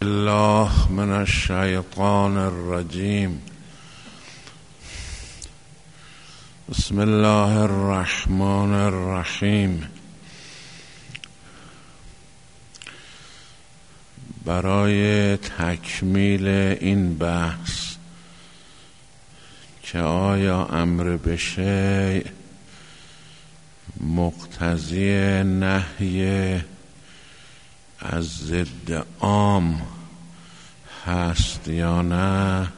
بالله من الشیطان الرجیم. بسم الله الرحمن الرحیم. برای تکمیل این بحث که آیا امر به شیء مقتضی نهی از ضد عام هست یا نه،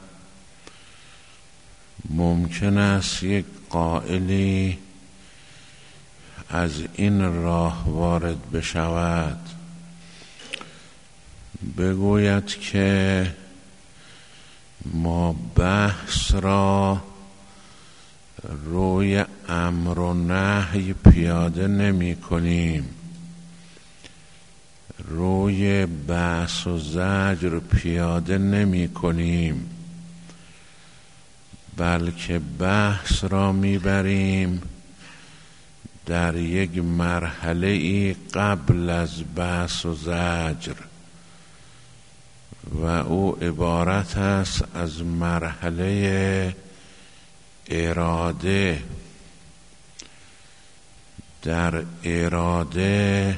ممکن است یک قائلی از این راه وارد بشود، بگوید که ما بحث را روی امر و نهی پیاده نمی کنیم، روی بحث و زجر پیاده نمی کنیم، بلکه بحث را می بریم در یک مرحله ای قبل از بحث و زجر و او عبارت است از مرحله اراده. در اراده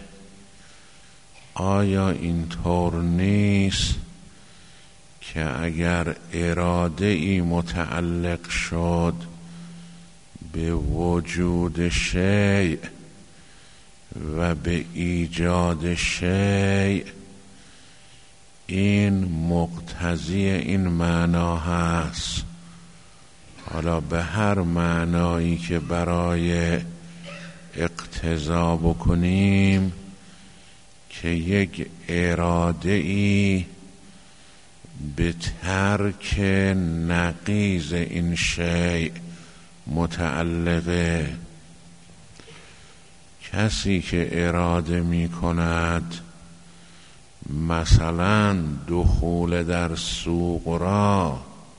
آیا اینطور نیست که اگر اراده ای متعلق شد به وجود شیء و به ایجاد شیء، این مقتضی این معنا هست؟ حالا به هر معنایی که برای اقتضا بکنیم که یک اراده ای به ترک نقیض این شیء متعلقه. کسی که اراده می کند مثلا دخول در سوق را،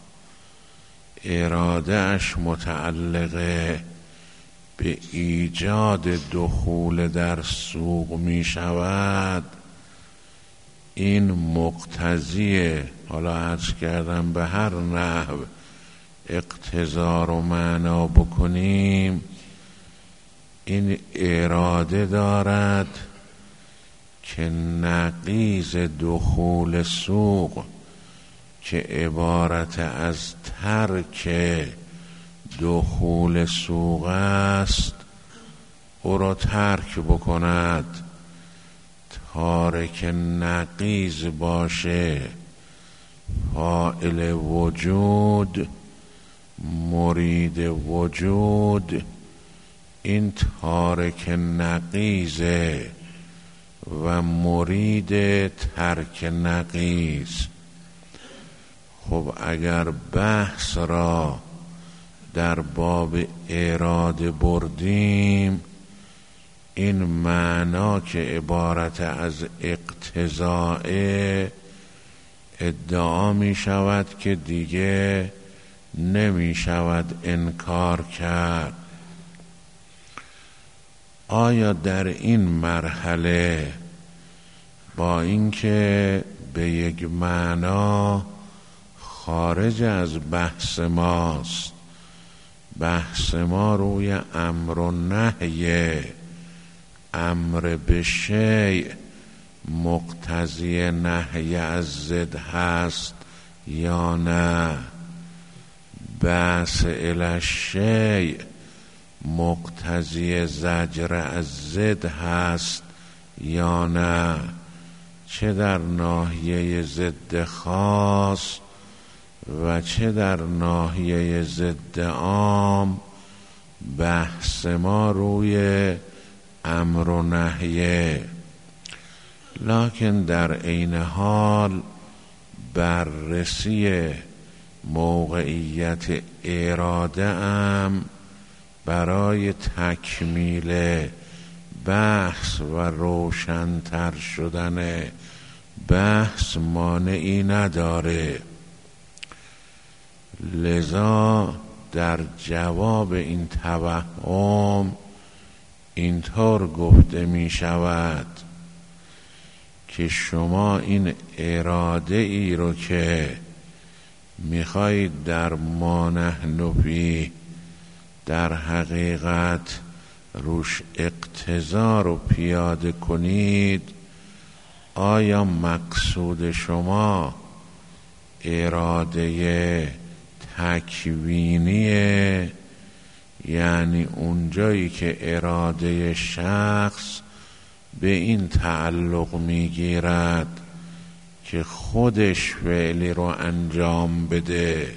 اراده اش متعلقه به ایجاد دخول در سوق می شود، این مقتضیه. حالا عرض کردم به هر نحو اقتضا رو معنا بکنیم، این اراده دارد که نقیض دخول سوق که عبارت از ترک دخول سوق است او را ترک بکند. تارک نقیض باشه، فاعل وجود، مرید وجود، این تارک نقیضه و مرید ترک نقیض. خب اگر بحث را در باب اراده بردیم، این معنا که عبارت از اقتضاء ادعا می شود که دیگه نمی شود انکار کرد. آیا در این مرحله با اینکه به یک معنا خارج از بحث ماست، بحث ما روی امر و نهی، امر به شیء مقتضی نهی از ضد هست یا نه، بحث الی الشیء مقتضی زجر از ضد هست یا نه، چه در ناحیه ضد خاص و چه در ناحیه ضد عام، بحث ما روی امر و نهیه. لکن در عین حال بررسی موقعیت اراده ام برای تکمیل بحث و روشن‌تر شدن بحث مانعی نداره. لذا در جواب این توهم اینطور گفته می شود که شما این اراده ای رو که میخواهید در ما نحن فیه در حقیقت روش اقتضا رو پیاده کنید، آیا مقصود شما اراده تکوینیه، یعنی اونجایی که اراده شخص به این تعلق میگیرد که خودش فعلی رو انجام بده،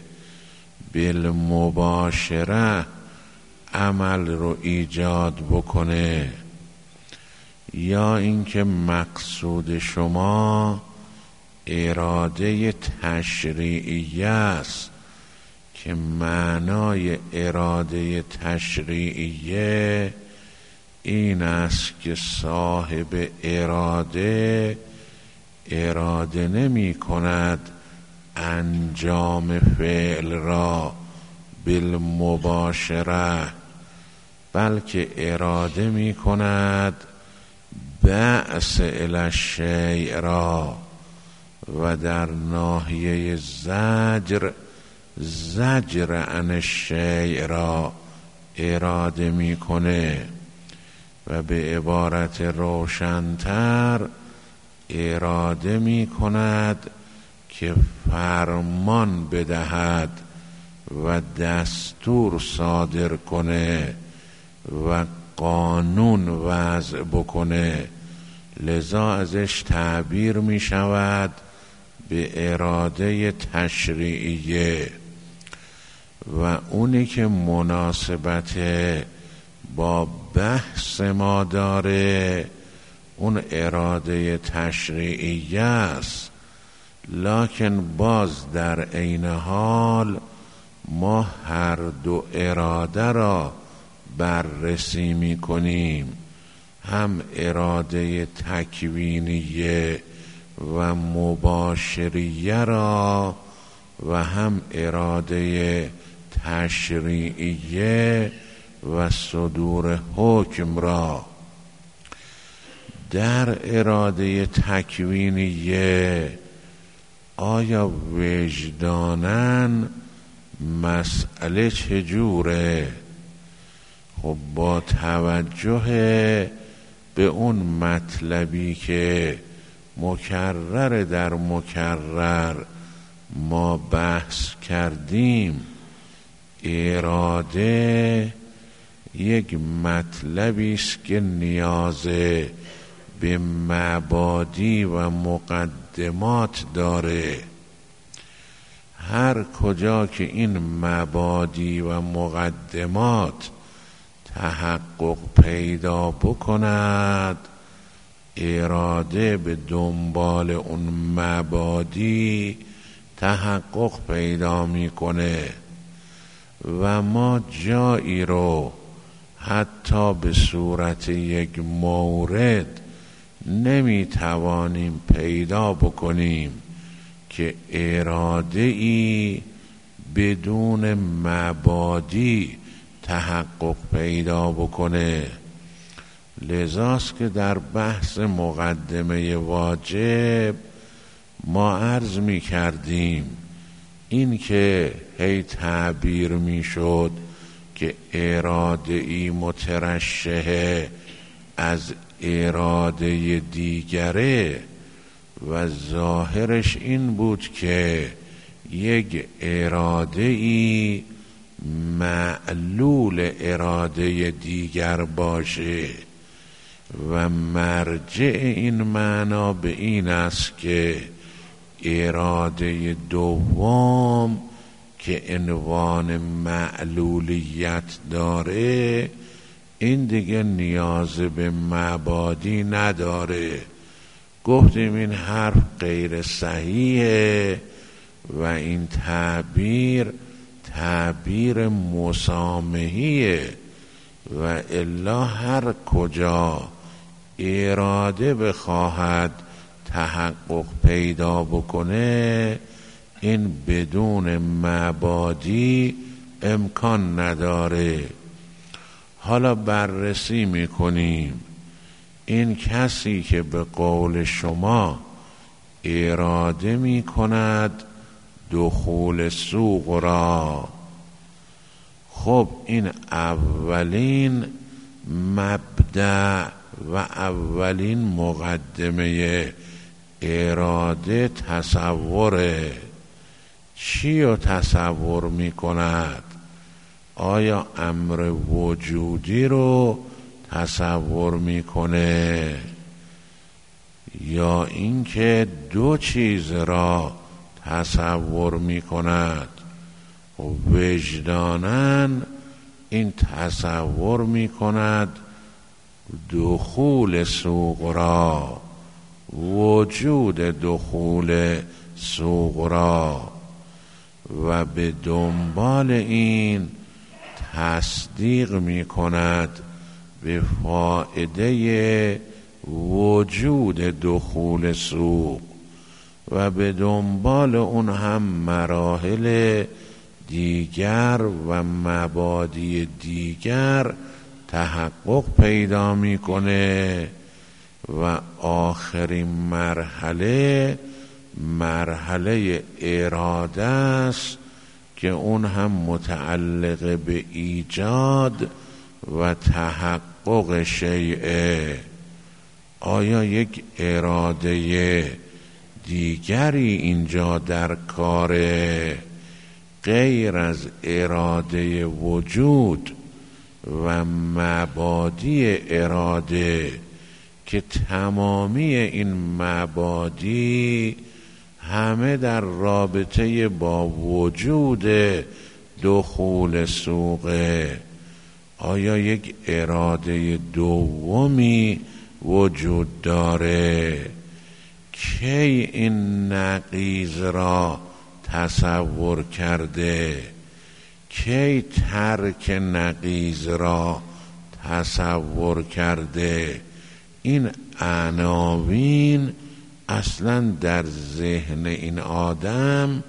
بالمباشره عمل رو ایجاد بکنه، یا اینکه مقصود شما اراده تشریعیه است که معنای اراده تشریعیه این است که صاحب اراده نمی کند انجام فعل را بالمباشره، بلکه اراده می کند بعث الی الشیء را و در ناحیه زجر عن الشیء را اراده می کنه، و به عبارت روشن‌تر اراده می کند که فرمان بدهد و دستور صادر کنه و قانون وضع بکنه، لذا ازش تعبیر می شود به اراده تشریعیه. و اونی که مناسبت با بحث ما داره اون اراده تشریعیه است، لکن باز در عین حال ما هر دو اراده را بررسی می کنیم، هم اراده تکوینیه و مباشریه را و هم اراده تشریعیه و صدور حکم را. در اراده تکوینیه آیا وجداناً مسئله چجوره؟ خب با توجه به اون مطلبی که مکرر در مکرر ما بحث کردیم، اراده یک مطلبی است که نیاز به مبادی و مقدمات داره. هر کجا که این مبادی و مقدمات تحقق پیدا بکند، اراده به دنبال اون مبادی تحقق پیدا میکنه و ما جایی رو حتی به صورت یک مورد نمیتوانیم پیدا بکنیم که اراده ای بدون مبادی تحقق پیدا بکنه. لذاست که در بحث مقدمه واجب ما عرض می کردیم این که هی تعبیر می شد که اراده ای مترشح از اراده دیگره و ظاهرش این بود که یک اراده ای معلول اراده دیگر باشه و مرجع این معنا به این است که اراده دوم که عنوان معلولیت داره این دیگه نیاز به مبادی نداره. گفتیم این حرف غیر صحیحه و این تعبیر مسامحیه، و الا هر کجا اراده بخواهد تحقق پیدا بکنه این بدون مبادی امکان نداره. حالا بررسی میکنیم این کسی که به قول شما اراده می کند دخول سوق را، خب این اولین مبدأ و اولین مقدمه اراده تصوره. چی رو تصور می کند؟ آیا امر وجودی رو تصور میکنه یا اینکه دو چیز را تصور میکند؟ وجداناً این تصور میکند دخول سوق را، وجود دخول سوق را، و به دنبال این تصدیق می کند به فائده وجود دخول سوق، و به دنبال اون هم مراحل دیگر و مبادی دیگر تحقق پیدا میکنه و آخرین مرحله مرحله اراده است که اون هم متعلق به ایجاد و تحقق شیء. آیا یک اراده دیگری اینجا در کاره غیر از اراده وجود و مبادی اراده که تمامی این مبادی همه در رابطه با وجود دخول سوقه؟ آیا یک اراده دومی وجود داره؟ کی این نقیض را تصور کرده؟ کی ترک نقیض را تصور کرده؟ این عناوین اصلا در ذهن این آدم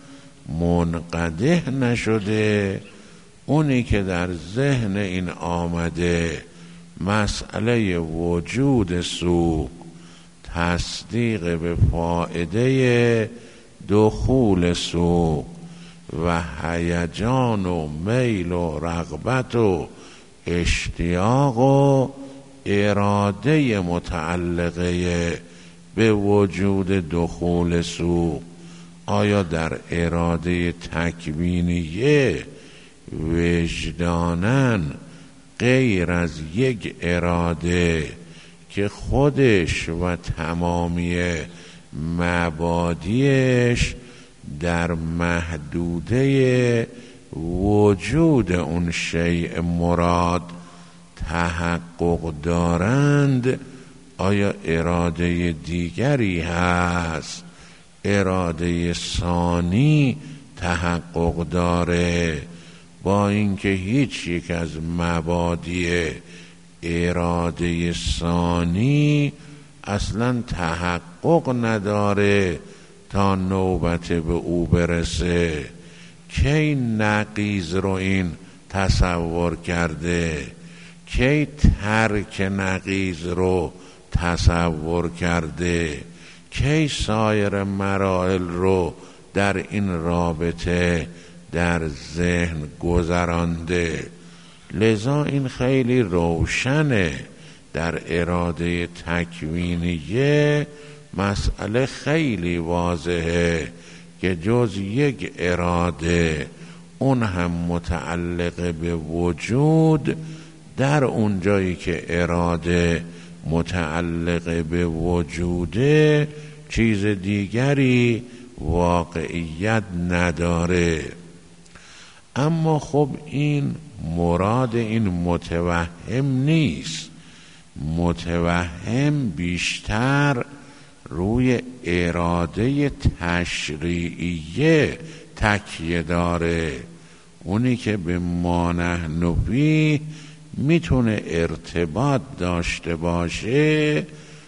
منقدح نشده. اونی که در ذهن این آمده مسئله وجود سوق، تصدیق به فائده دخول سوق و هیجان و میل و رغبت و اشتیاق و اراده متعلقه به وجود دخول سوق، آیا در اراده تکوینیه وجداناً غیر از یک اراده که خودش و تمامی مبادیش در محدوده وجود اون شیء مراد تحقق دارند، آیا اراده دیگری هست؟ اراده ثانی تحقق داره با اینکه هیچ یک از مبادی اراده ثانی اصلا تحقق نداره تا نوبت به او برسه؟ کی نقیض رو این تصور کرده؟ کی ترک نقیض رو تصور کرده؟ کی سایر مراحل رو در این رابطه در ذهن گذرانده؟ لذا این خیلی روشنه در اراده تکوینیه، مسئله خیلی واضحه که جز یک اراده اون هم متعلق به وجود، در اون جایی که اراده متعلق به وجوده چیز دیگری واقعیت نداره. اما خب این مراد این متوهم نیست. متوهم بیشتر روی اراده تشریعیه تکیه داره. اونی که به ما نحن فیه میتونه ارتباط داشته باشه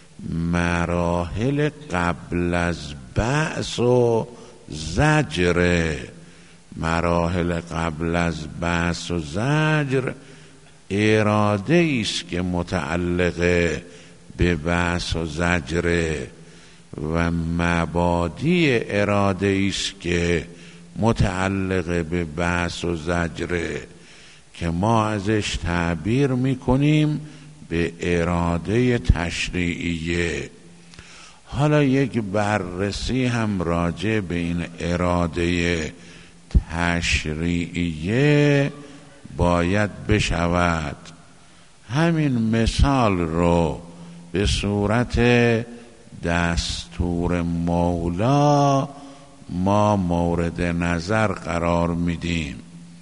مراحل قبل از بعث و زجر. مراحل قبل از بعث و زجر اراده است که متعلق به بعث و زجر و مبادی اراده است که متعلق به بعث و زجر که ما ازش تعبیر میکنیم به اراده تشریعیه. حالا یک بررسی هم راجع به این اراده تشریعیه باید بشود. همین مثال رو به صورت دستور مولا ما مورد نظر قرار میدیم.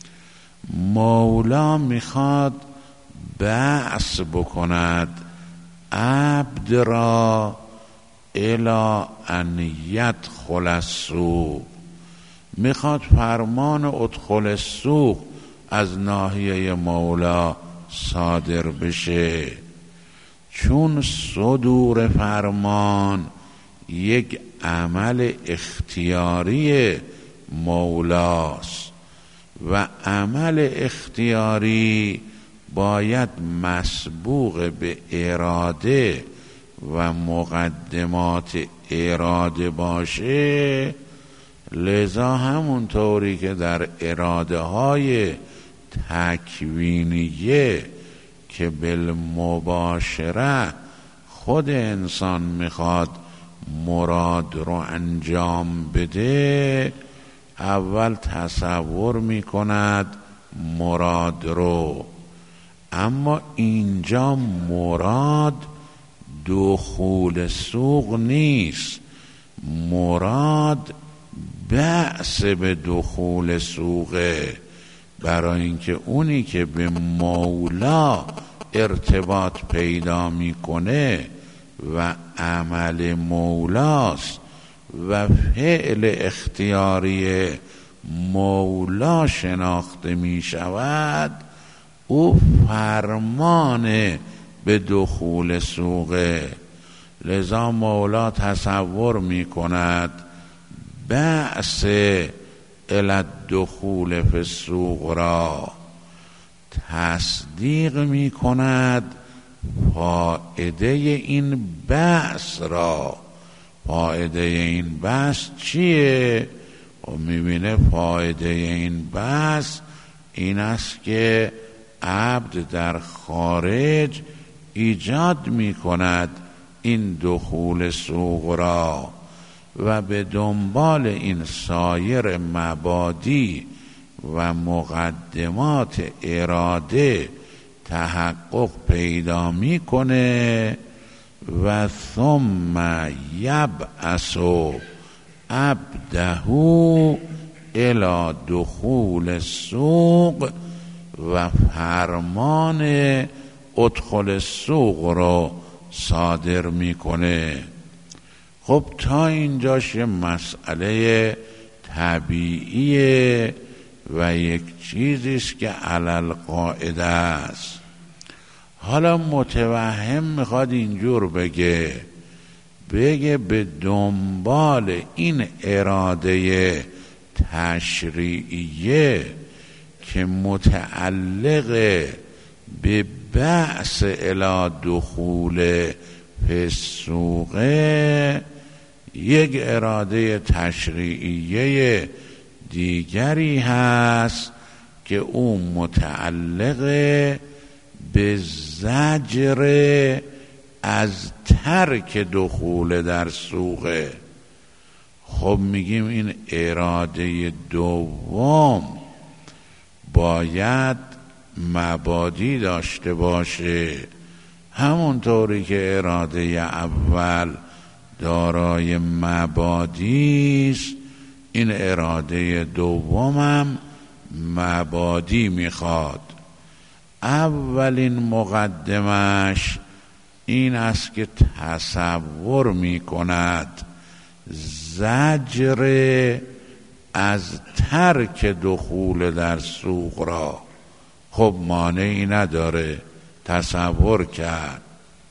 مولا میخواد بعث بکند عبد را الی ان یدخل السوق، میخواد فرمان ادخل السوق از ناحیه مولا صادر بشه، چون صدور فرمان یک عمل اختیاری مولاست و عمل اختیاری باید مسبوق به اراده و مقدمات اراده باشه. لذا همونطوری که در اراده های تکوینیه که بالمباشره خود انسان میخواد مراد رو انجام بده، اول تصور میکند مراد رو. اما اینجا مراد دخول سوق نیست، مراد بعث به دخول سوقه، برای اینکه اونی که به مولا ارتباط پیدا میکنه و عمل مولاست و فعل اختیاری مولا شناخته می شود، او فرمان به دخول سوقه. لذا مولا تصور می کند بعث الی دخول فی السوق را، تصدیق می کند فائده این بعث را. فائده این بعث چیه؟ و میبینه فائده این بعث این است که عبد در خارج ایجاد میکند این دخول سوق را و به دنبال این سایر مبادی و مقدمات اراده تحقق پیدا میکنه و ثم یبعث عبده الی دخول السوق و فرمان ادخل السوق رو صادر میکنه. خب تا اینجاش یه مسئله طبیعیه و یک چیزیست که علل قاعده است. حالا متوهم میخواد اینجور بگه به دنبال این اراده تشریعیه که متعلق به بعث الی دخول فی السوق، یک اراده تشریعیه دیگری هست که او متعلق به زجر از ترک دخول در سوقه. خب میگیم این اراده دوم باید مبادی داشته باشه، همونطوری که اراده اول دارای مبادی است، این اراده دومم مبادی میخواد. اولین مقدمش این است که تصور میکند زجر از ترک دخول در سوق را. خب مانعی نداره، تصور کرد.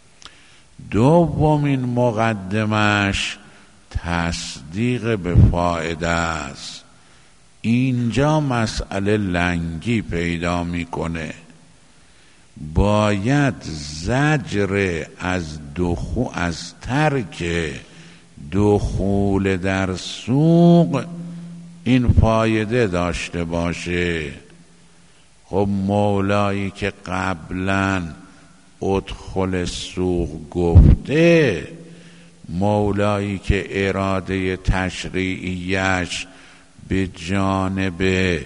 دومین مقدمش تصدیق به فائده است. اینجا مسئله لنگی پیدا میکنه. باید زجر از ترک دخول در سوق این فایده داشته باشه. خب مولایی که قبلا ادخل السوق گفته، مولایی که اراده تشریعیش به جانب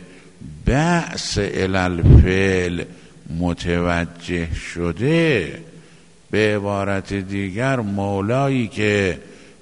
بعث الی الفعل متوجه شده، به عبارت دیگر مولایی که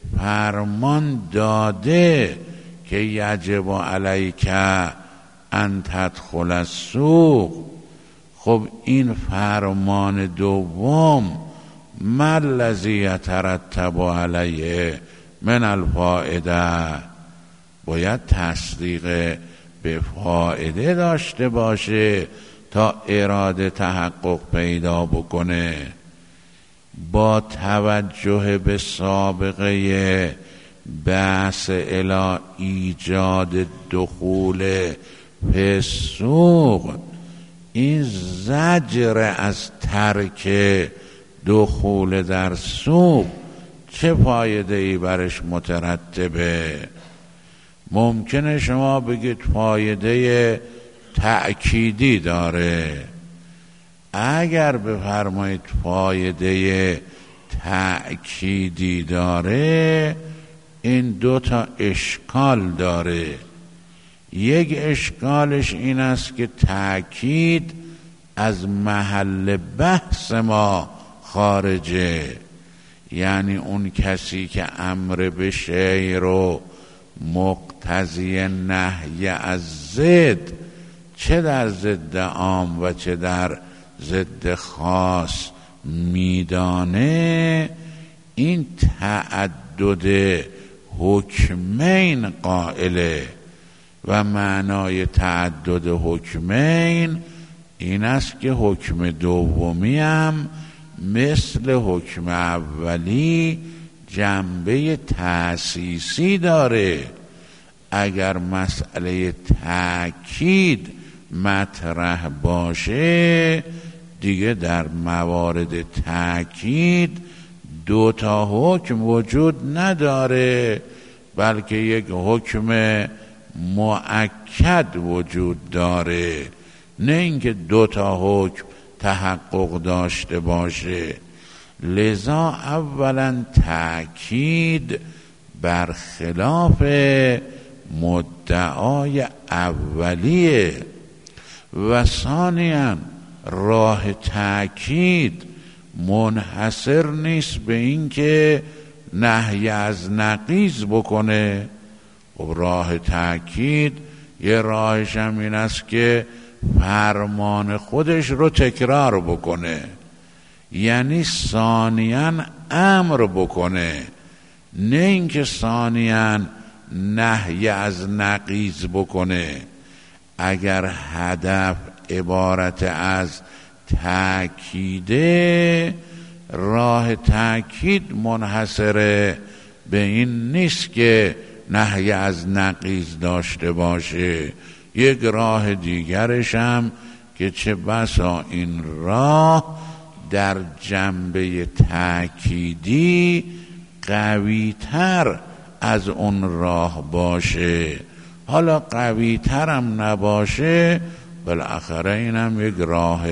فرمان داده که یجب علیک ان تدخل السوق، خب این فرمان دوم ما الذی یترتب علیه من الفائده، باید تصدیق به فائده داشته باشه تا اراده تحقق پیدا بکنه. با توجه به سابقه بحث الی ایجاد دخول فی سوق، این زجر از ترک دخول در سوق چه فایده ای برش مترتبه؟ ممکنه شما بگید فایده تأکیدی داره. اگر بفرمایید فایده تأکیدی داره، این دو تا اشکال داره. یک اشکالش این است که تأکید از محل بحث ما خارجه، یعنی اون کسی که امر به شیء رو مقتضی نهی از ضد، چه در ضد عام و چه در ضد خاص میدانه، این تعدد حکمین قائله. و معنای تعدد حکمین این است که حکم دومی هم مثل حکم اولی جنبه تأسیسی داره. اگر مسئله تأکید مطرح باشه، دیگه در موارد تأکید دو تا حکم وجود نداره، بلکه یک حکم مؤکد وجود داره، نه اینکه دو تا حکم تحقق داشته باشه. لذا اولا تأکید برخلاف مدعای اولیه، و ثانیاً راه تأکید منحصر نیست به این که نهی از نقیض بکنه. و راه تأکید یه راهش هم این است که فرمان خودش رو تکرار بکنه، یعنی ثانیاً امر بکنه، نه اینکه ثانیاً نهی از نقیض بکنه. اگر هدف عبارت از تأکیده، راه تأکید منحصر به این نیست که نهی از نقیض داشته باشه. یک راه دیگرش هم که چه بسا این راه در جنبه تأکیدی قوی تر از اون راه باشه. حالا قوی تر هم نباشه، بالاخره این هم یک راه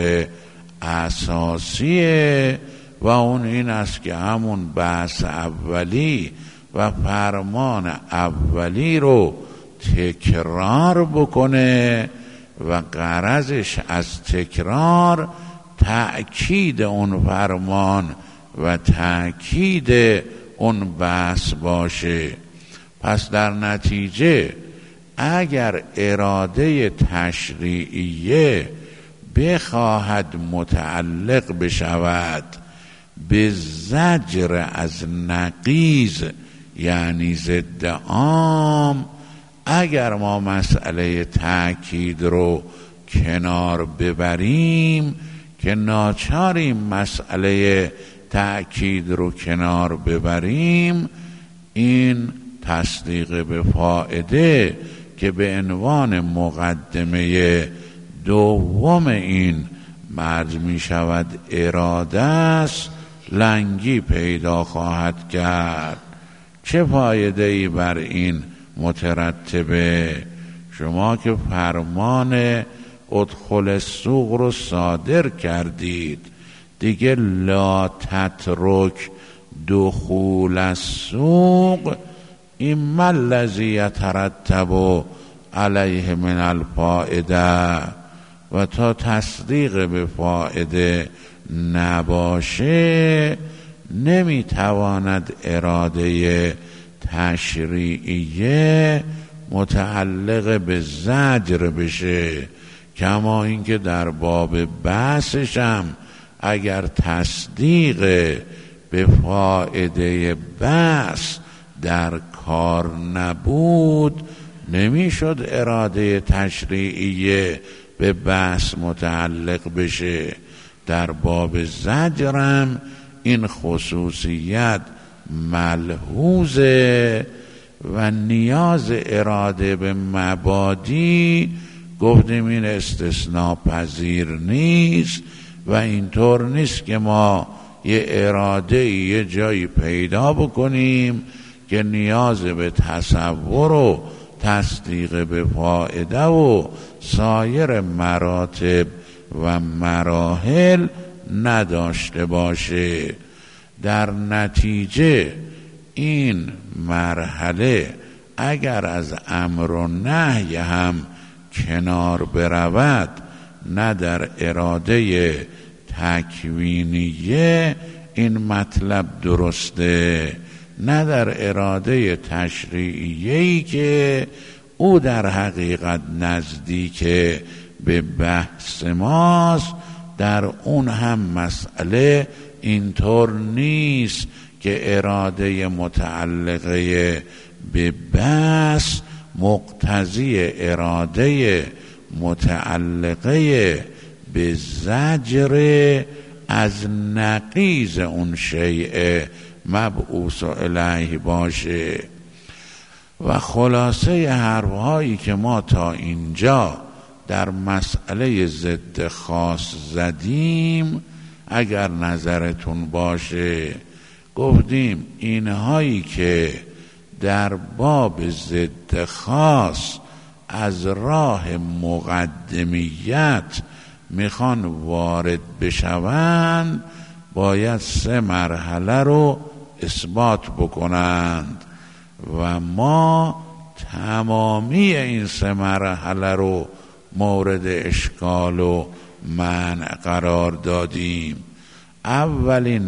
اساسیه، و اون این است که همون بحث اولی و فرمان اولی رو تکرار بکنه، و غرضش از تکرار تأکید اون فرمان و تأکید اون بحث باشه. پس در نتیجه اگر اراده تشریعیه بخواهد متعلق بشود به زجر از نقیض، یعنی ضد عام، اگر ما مسئله تأکید رو کنار ببریم، که ناچاریم مسئله تأکید رو کنار ببریم، این تصدیق به فائده که به عنوان مقدمه دوم این مرج می شود اراده است، لنگی پیدا خواهد کرد. چه فایده ای بر این مترتبه؟ شما که فرمان ادخل السوق رو صادر کردید، دیگه لا تترک دخول السوق اما الذی یترتب علیه من الفائده، و تا تصدیق به فائده نباشه نمیتواند اراده تشریعیه متعلق به زجر بشه. کما اینکه در باب بحثش هم اگر تصدیق به فائده بحث در کار نبود، نمیشد اراده تشریعیه به بحث متعلق بشه. در باب زجرم این خصوصیت ملحوظه و نیاز اراده به مبادی گفتیم این استثناء پذیر نیست و اینطور نیست که ما یه اراده یه جایی پیدا بکنیم که نیاز به تصور و تصدیق به فائده و سایر مراتب و مراحل نداشته باشه. در نتیجه این مرحله اگر از امر و نهی هم کنار برود، نه در اراده تکوینیه این مطلب درسته، نه در اراده تشریعیه‌ای که او در حقیقت نزدیک به بحث ماست. در اون هم مسئله اینطور نیست که اراده متعلقه به بحث مقتضی اراده متعلقه به زجر از نقیض اون شیء مبعوث الیه باشه. و خلاصه حرفهایی که ما تا اینجا در مسئله ضد خاص زدیم، اگر نظرتون باشه، گفتیم اینهایی که در باب ضد خاص از راه مقدمیت میخوان وارد بشوند باید 3 مرحله رو اثبات بکنند و ما تمامی این 3 مرحله رو مورد اشکال و منع قرار دادیم. اولین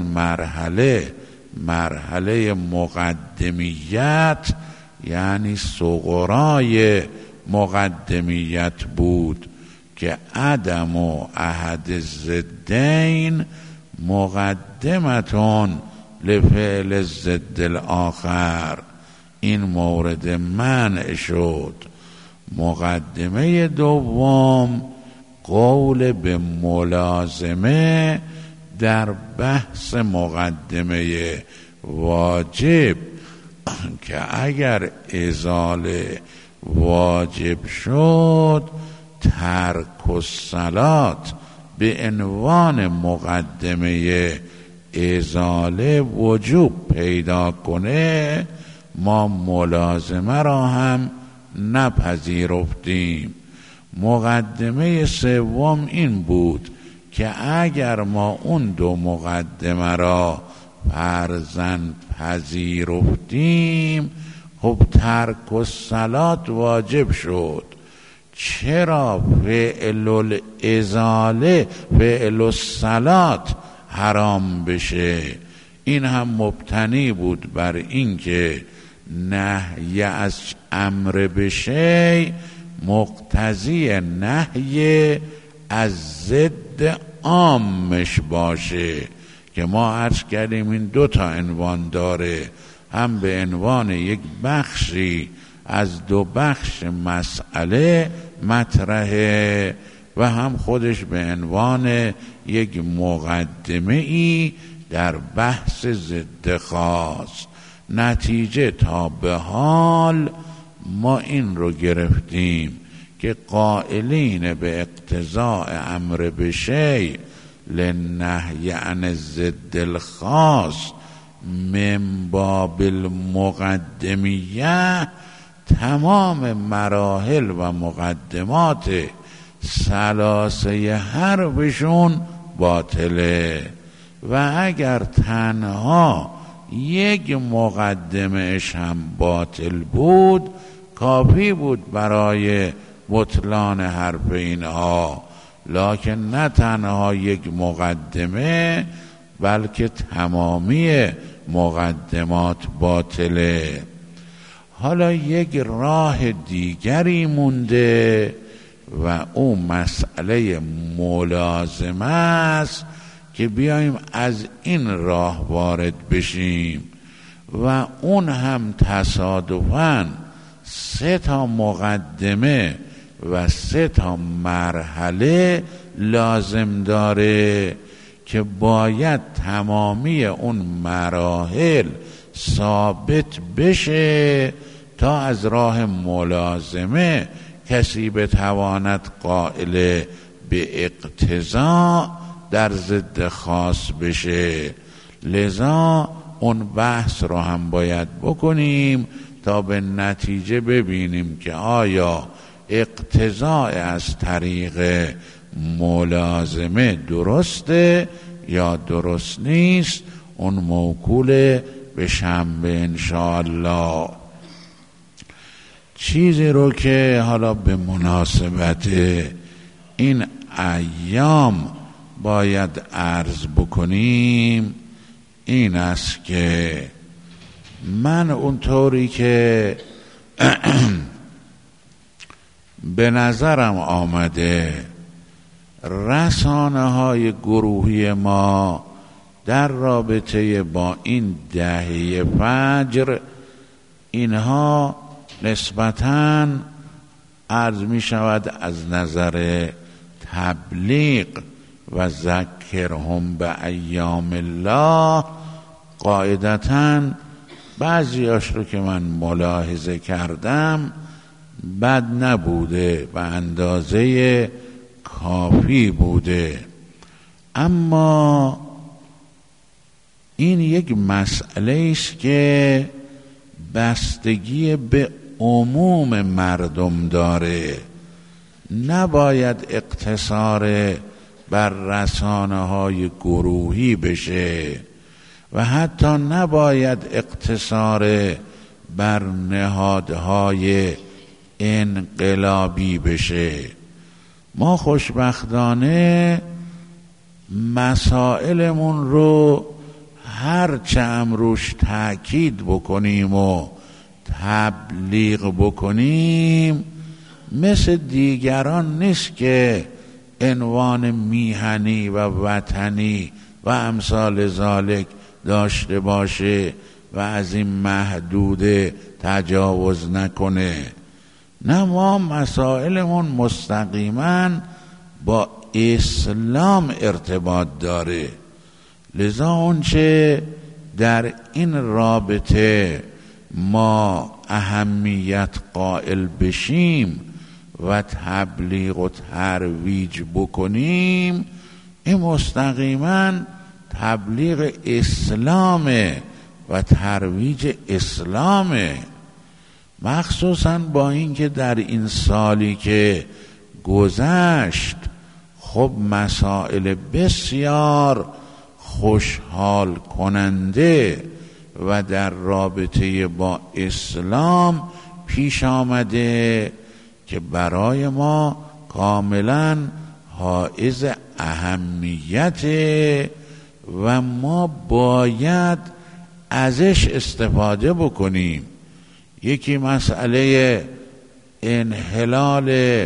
مرحله مقدمیت، یعنی صغرای مقدمیت بود که عدم و احد الضدین مقدمتون لفعل الضد الاخر. این مورد منع شد. مقدمه دوم قول به ملازمه در بحث مقدمه واجب که اگر ازاله واجب شد، ترک الصلات به عنوان مقدمه ازاله وجوب پیدا کنه، ما ملازمه را هم نپذیرفتیم. مقدمه سوم این بود که اگر ما اون 2 مقدمه را فرضاً پذیرفتیم، خب ترک الصلات واجب شد. چرا فعل الازاله فعل الصلات حرام بشه؟ این هم مبتنی بود بر اینکه نهی از امر بشه مقتضی نهی از ضد عامش باشه، که ما عرض کردیم این 2 تا عنوان داره، هم به عنوان یک بخشی از 2 بخش مسئله مطرحه و هم خودش به عنوان یک مقدمه ای در بحث ضد خاص. نتیجه تا به حال ما این رو گرفتیم که قائلین به اقتضاء امر بشیء للنهی عن ضد الخاص من باب المقدمیه تمام مراحل و مقدمات ثلاثه حرفشون باطله و اگر تنها یک مقدمهش هم باطل بود کافی بود برای بطلان حرف اینها، لکن نه تنها یک مقدمه بلکه تمامی مقدمات باطله. حالا یک راه دیگری مونده و اون مسئله ملازمه است که بیایم از این راه وارد بشیم و اون هم تصادفاً 3 مقدمه و 3 مرحله لازم داره که باید تمامی اون مراحل ثابت بشه تا از راه ملازمه کسی بتواند قائل به اقتضاء در ضد خاص بشه. لذا اون بحث رو هم باید بکنیم تا به نتیجه ببینیم که آیا اقتضاء از طریق ملازمه درسته یا درست نیست. اون موکول به شنبه انشاءالله. چیزی رو که حالا به مناسبت این ایام باید عرض بکنیم این است که من اونطوری که به نظرم آمده رسانه های گروهی ما در رابطه با این دهه فجر اینها نسبتاً عرض می شود از نظر تبلیغ و ذکرهم به ایام الله قاعدتاً بعضیاش رو که من ملاحظه کردم بد نبوده و اندازه کافی بوده، اما این یک مسئله است که بستگی به عموم مردم داره. نباید اقتصار بر رسانه های گروهی بشه و حتی نباید اقتصار بر نهادهای انقلابی بشه. ما خوشبختانه مسائلمون رو هرچه هم روش تأکید بکنیم و تبلیغ بکنیم مثل دیگران نیست که عنوان میهنی و وطنی و امثال ذالک داشته باشه و از این محدوده تجاوز نکنه. نه، ما مسائلمون مستقیما با اسلام ارتباط داره. لذا اونچه در این رابطه ما اهمیت قائل بشیم و تبلیغ و ترویج بکنیم این مستقیما تبلیغ اسلامه و ترویج اسلامه. مخصوصا با اینکه در این سالی که گذشت خب مسائل بسیار خوشحال کننده و در رابطه با اسلام پیش آمده که برای ما کاملا حائز اهمیت و ما باید ازش استفاده بکنیم. یکی مسئله انحلال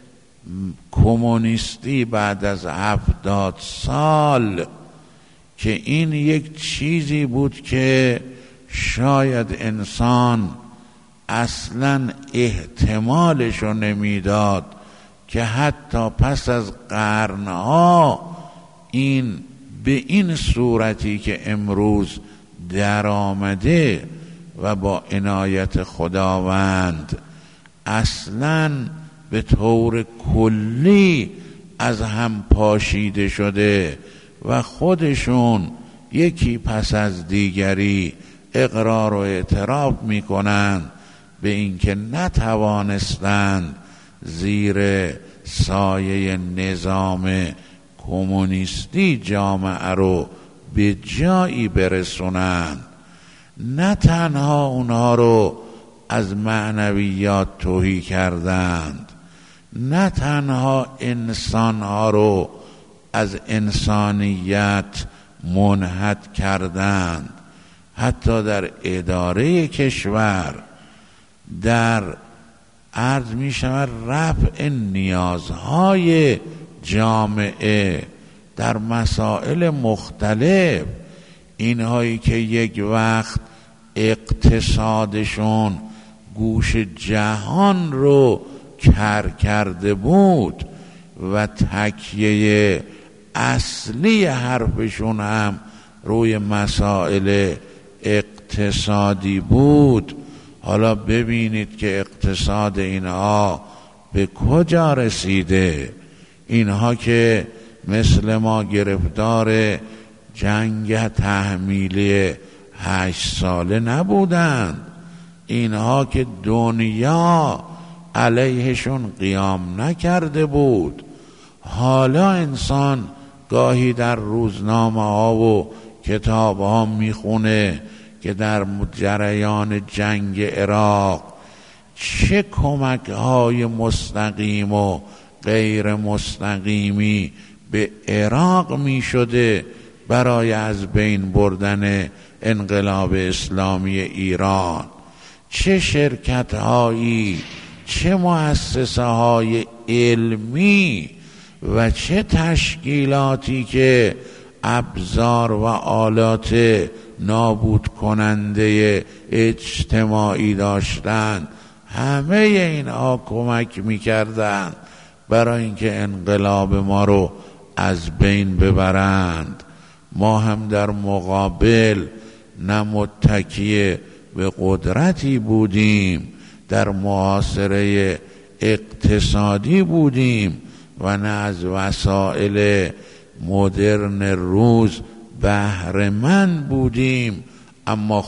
کمونیستی بعد از 70 سال که این یک چیزی بود که شاید انسان اصلا احتمالشو نمیداد که حتی پس از قرنها این به این صورتی که امروز در آمده و با عنایت خداوند اصلا به طور کلی از هم پاشیده شده و خودشون یکی پس از دیگری اقرار و اعتراف میکنند به اینکه نتوانستند زیر سایه نظام کمونیستی جامعه رو به جایی برسونند. نه تنها اونها رو از معنویات تهی کردند، نه تنها انسانها رو از انسانیت منحط کردند، حتی در اداره کشور، در عرض می شود رفع نیازهای جامعه، در مسائل مختلف، اینهایی که یک وقت اقتصادشون گوش جهان رو کر کرده بود و تکیه اصلی حرفشون هم روی مسائل اقتصادی بود، حالا ببینید که اقتصاد اینها به کجا رسیده. اینها که مثل ما گرفتار جنگ تحمیلی 8 ساله نبودند، اینها که دنیا علیهشون قیام نکرده بود. حالا انسان گاهی در روزنامه ها و کتاب ها میخونه که در جریان جنگ عراق چه کمک های مستقیم و غیر مستقیمی به عراق می شده برای از بین بردن انقلاب اسلامی ایران. چه شرکت هایی، چه مؤسسه های علمی و چه تشکیلاتی که ابزار و آلات نابود کننده اجتماعی داشتند، همه اینها کمک میکردند برای اینکه انقلاب ما رو از بین ببرند. ما هم در مقابل نه متکی به قدرتی بودیم، در محاصره اقتصادی بودیم و نه از وسایل مدرن روز بهره‌مند بودیم. اما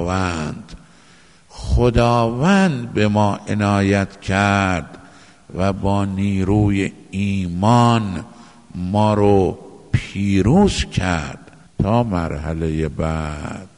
خداوند به ما عنایت کرد و با نیروی ایمان ما رو پیروز کرد. تا مرحله بعد